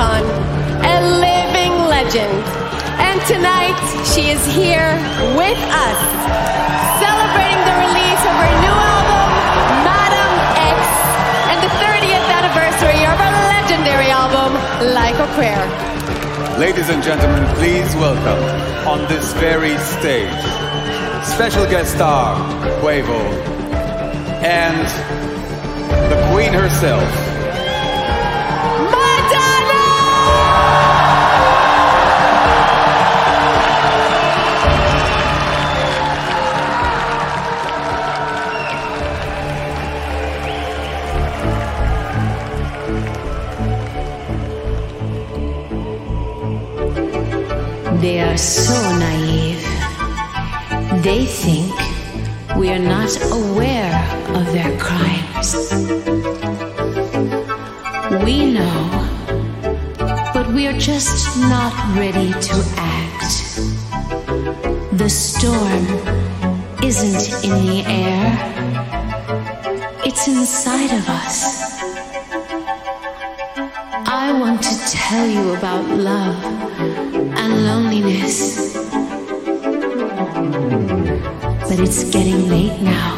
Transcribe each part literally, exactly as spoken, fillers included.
icon, a living legend. And tonight, she is here with us, celebrating the release of her new album, Madam X, and the thirtieth anniversary of her legendary album, Like a Prayer. Ladies and gentlemen, please welcome on this very stage, special guest star, Quavo, and the Queen herself, Madonna! They are so naive. They think we are not aware of their crimes. We know, but we are just not ready to act. The storm isn't in the air, it's inside of us. I want to tell you about love and loneliness, but it's getting late now.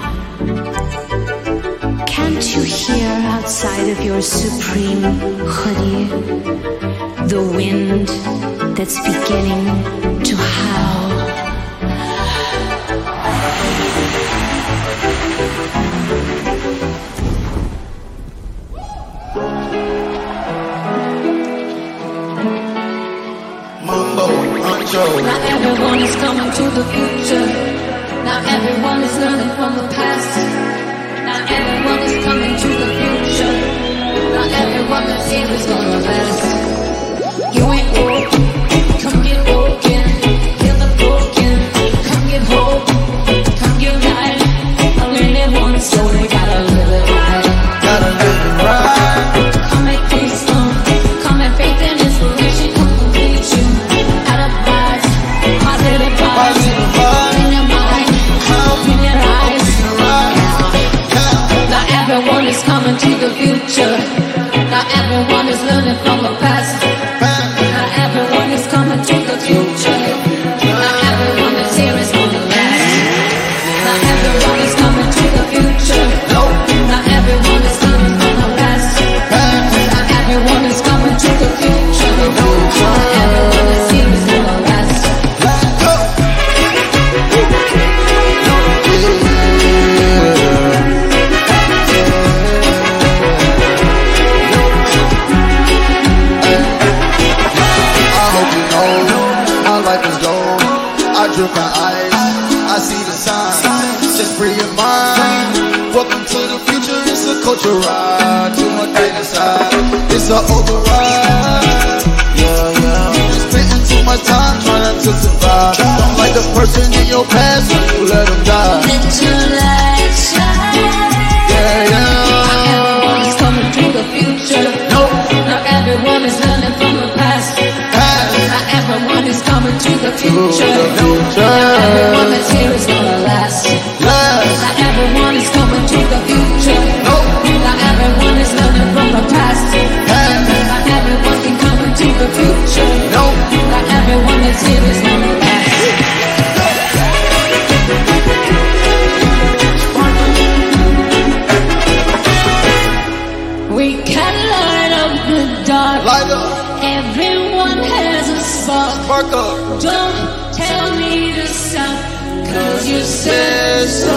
Can't you hear outside of your supreme Khadir the wind that's beginning to howl? Not everyone is coming to the future. Not everyone is learning from the past. Not everyone is coming to the future. Not everyone that's here is gonna last. You ain't woke, come get woken. Heal the broken, come get hope, come get light. I learned it once, so we gotta live it right. Gotta live it right. Come make peace come, come and faith and inspiration come complete you. Out of vibes, positive vibes, in your mind, in your eyes. Not everyone is coming to the future. Not everyone is learning from the past. Not everyone is coming to the future. Not everyone that's here is gonna last. Not everyone is coming to the future. Not everyone is learning from the past. Not everyone is coming to the future. Not everyone that's here is gonna last. Drip my eyes, I see the signs. Just free your mind. Welcome to the future. It's a culture ride to my data side. It's a override. Yeah, yeah. Just spending too much time trying to survive. Don't like the person in your past when you let them die. Let your light shine. Yeah, yeah. Not everyone is coming to the future. No. Not everyone is learning from the past. Not everyone is coming to the future. Not everyone that's here is gonna last. Not everyone is coming to the future. Not everyone is learning from the past. Not everyone can come into the future. Not everyone that's here is gonna last. We can light up the dark. Light up. Everyone has a spark. Spark up. Don't tell me to stop, cause you said so.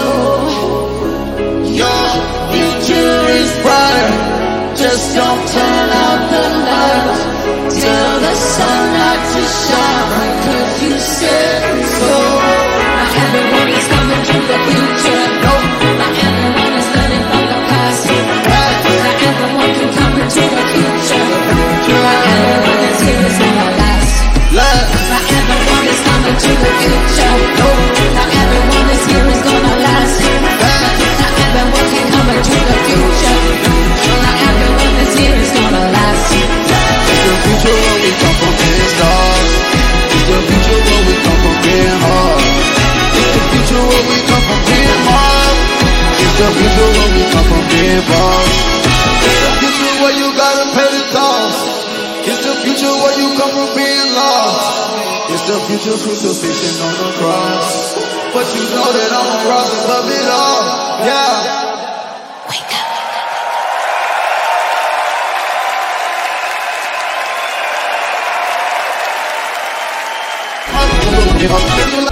Your future is bright. Just don't turn out the lights. Tell the sun not to shine, cause you said so. Not everyone is coming to the future. Not everyone is learning from the past. Not everyone can come into the future. Not everyone that's here is gonna last. Not everyone is coming to the future. Not everyone is here is gonna last. Not everyone can come into the future. Not everyone that's here is gonna last. The future only come from the stars. the future crucifixion on the cross. But you know that I'm a rise above it all. Yeah. Wake up.